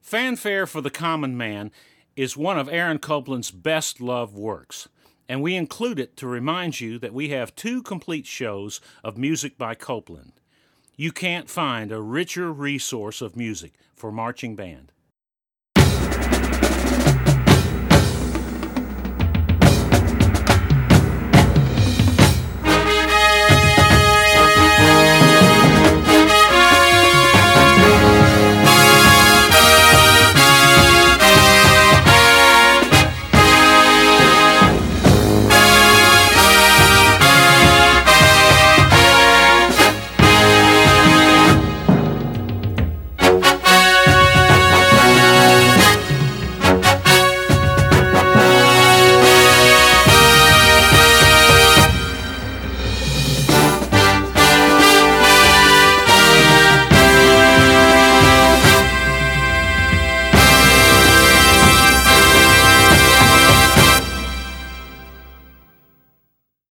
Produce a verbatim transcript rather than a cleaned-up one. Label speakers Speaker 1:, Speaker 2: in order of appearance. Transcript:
Speaker 1: Fanfare for the Common Man is one of Aaron Copland's best-loved works, and we include it to remind you that we have two complete shows of music by Copland. You can't find a richer resource of music for marching band.